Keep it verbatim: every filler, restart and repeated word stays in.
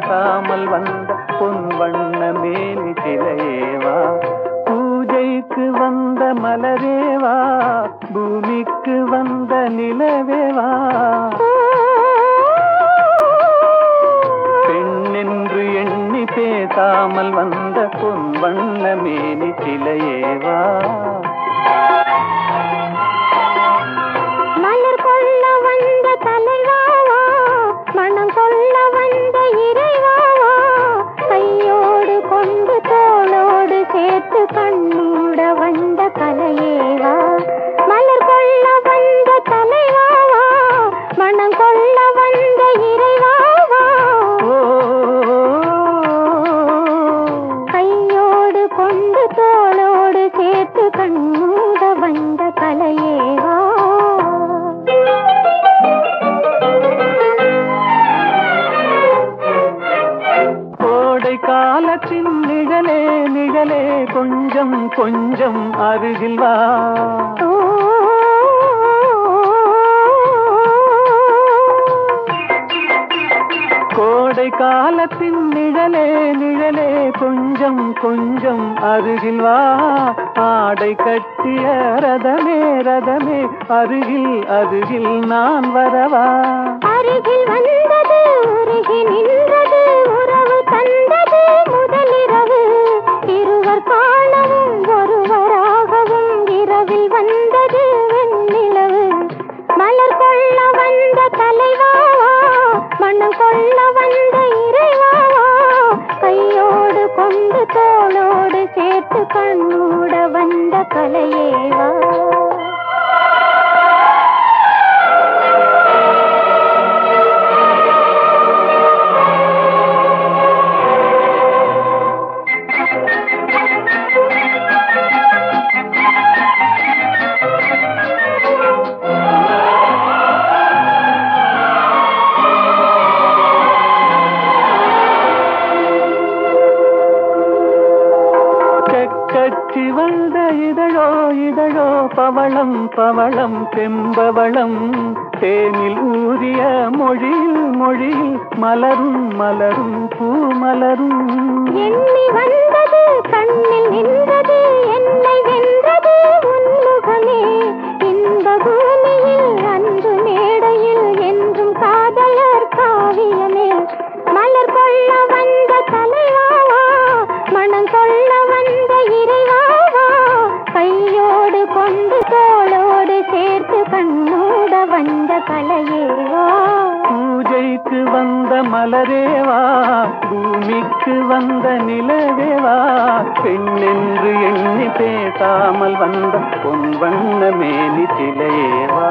பேசாமல் வந்த பொன் வண்ண மேனி சிலையேவா, பூஜைக்கு வந்த மலரேவா, பூமிக்கு வந்த நிலவேவா, பெண்ணென்று எண்ணி பேசாமல் வந்த பொன் வண்ண மேனி சிலையேவா. மலர் கொள்ள வந்த தலைவாவா, மனம் கொள்ள வந்த இறைவாவா, கையோடு கொண்டு தோளோடு சேர்த்து கண்ணூட வந்த கலையேவா. மலர் கொள்ள வந்த தலைவாவா, மனம் கொள்ள வந்த இறைவாவா, கையோடு கொண்டு தோளோடு சேர்த்து கண்ணூட வந்த கலையேவா. காலத்தின் நிழலே நிழலே கொஞ்சம் கொஞ்சம் அருகில் வா, கோடை காலத்தின் நிழலே நிழலே கொஞ்சம் கொஞ்சம் அருகில் வா, ஆடை கட்டிய ரதமே ரதமே அருகில் அருகில் நான் வரவா. அருகில் வந்தது உருகி நின்றது உறவு தந்தது முதலிரவு, இருவர் காணவும் ஒருவராகவும் இரவில் வந்தது வெண்ணிலவு. மலர் கொள்ள வந்த தலைவாவா, மனம் கொள்ள வந்த இறைவாவா, கையோடு கொண்டு தோளோடு சேர்த்து கண்ணூட வந்த கலையேவா. கட்சி வந்த இதழோ இதழோ பவளம் பவளம் செம்பவளம், தேனில் ஊறிய மொழியில் மொழியில் மலரும் மலரும் பூமலரும். எண்ணி வந்தது கண்ணில் நின்றது என்னை வென்றது உன்முகமே, இந்த பூமியில் அன்பு மேடையில் என்றும் காதலர் காவியமே. மலர் கொள்ள வந்த தலைவாவா, மனம் கொள்ள வந்த இறைவாவா, கையோடு கொண்டு தோளோடு சேர்த்து கண்ணூட வந்த கலையேவா. பூஜைக்கு வந்த மலரேவா, பூமிக்கு வந்த நிலவேவா, பெண்ணென்று எண்ணி பேசாமல் வந்த பொன் வண்ண மேனி சிலையேவா.